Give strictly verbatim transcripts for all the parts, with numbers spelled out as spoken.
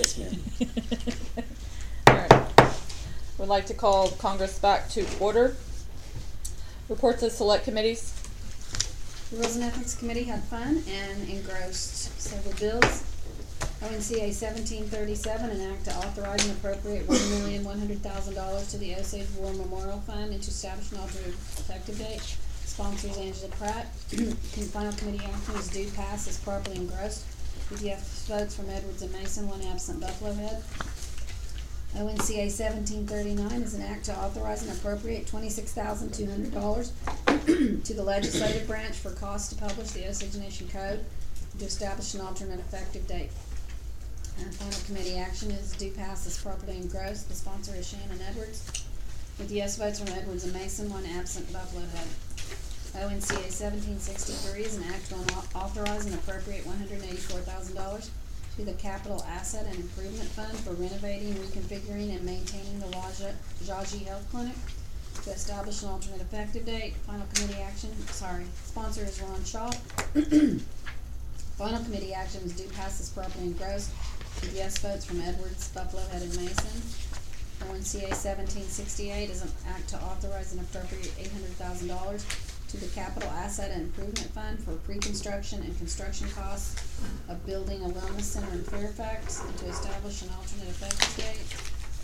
Yes, ma'am. All right. Would like to call Congress back to order. Reports of select committees. The Rules and Ethics Committee had fun and engrossed several bills. O N C A seventeen thirty-seven, an act to authorize and appropriate one million one hundred thousand dollars to the Osage War Memorial Fund and to establish an alternate effective date. Sponsors Angela Pratt. Final committee action is due pass as properly engrossed. with yes votes from Edwards and Mason, one absent Buffalo Head. O N C A seventeen thirty-nine is an act to authorize and appropriate twenty-six thousand two hundred dollars to the legislative branch for costs to publish the Osage Nation Code and to establish an alternate effective date. Our final committee action is due pass as properly engrossed. The sponsor is Shannon Edwards, with yes votes from Edwards and Mason, one absent Buffalo Head. O N C A seventeen sixty-three is an act to authorize and appropriate one hundred eighty-four thousand dollars to the Capital Asset and Improvement Fund for renovating, reconfiguring, and maintaining the Wajaji Health Clinic to establish an alternate effective date. Final committee action, sorry, sponsor is Ron Shaw. Final committee action is due pass as properly engrossed with yes votes from Edwards, Buffalo Head, and Mason. O N C A seventeen sixty-eight is an act to authorize and appropriate eight hundred thousand dollars to the Capital Asset and Improvement Fund for pre-construction and construction costs of building a wellness center in Fairfax and to establish an alternate effective date.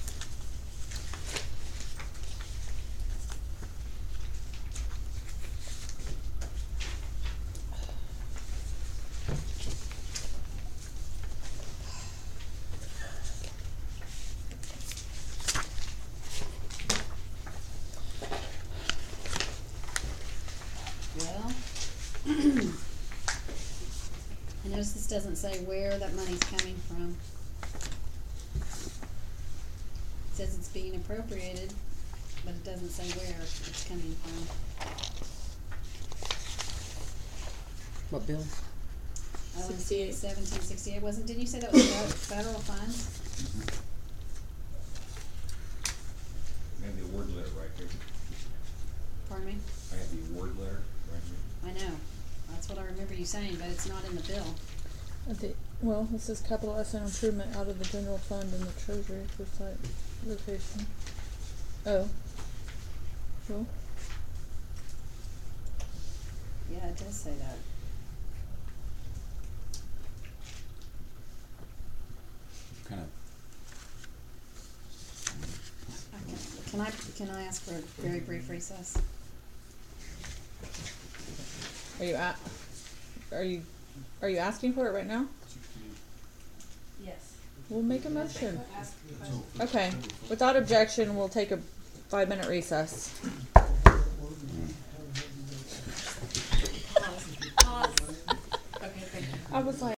Well, I notice this doesn't say where that money's coming from. It says it's being appropriated, but it doesn't say where it's coming from. What bill? O N C A seventeen sixty-eight, wasn't, didn't you say that was federal funds? I have the award letter right here. Pardon me? I have the award letter right here. I know, that's what I remember you saying, but it's not in the bill. I think, well, this is capital asset improvement out of the general fund and the treasury for site location. Oh. Well, Yeah, it does say that. Kind of. Okay. Can I, can I ask for a very brief recess? are you at, are you, are you asking for it right now? Yes. We'll make a motion. Okay, without objection, we'll take a five minute recess. Pause. Pause. Okay, thank you. I was like.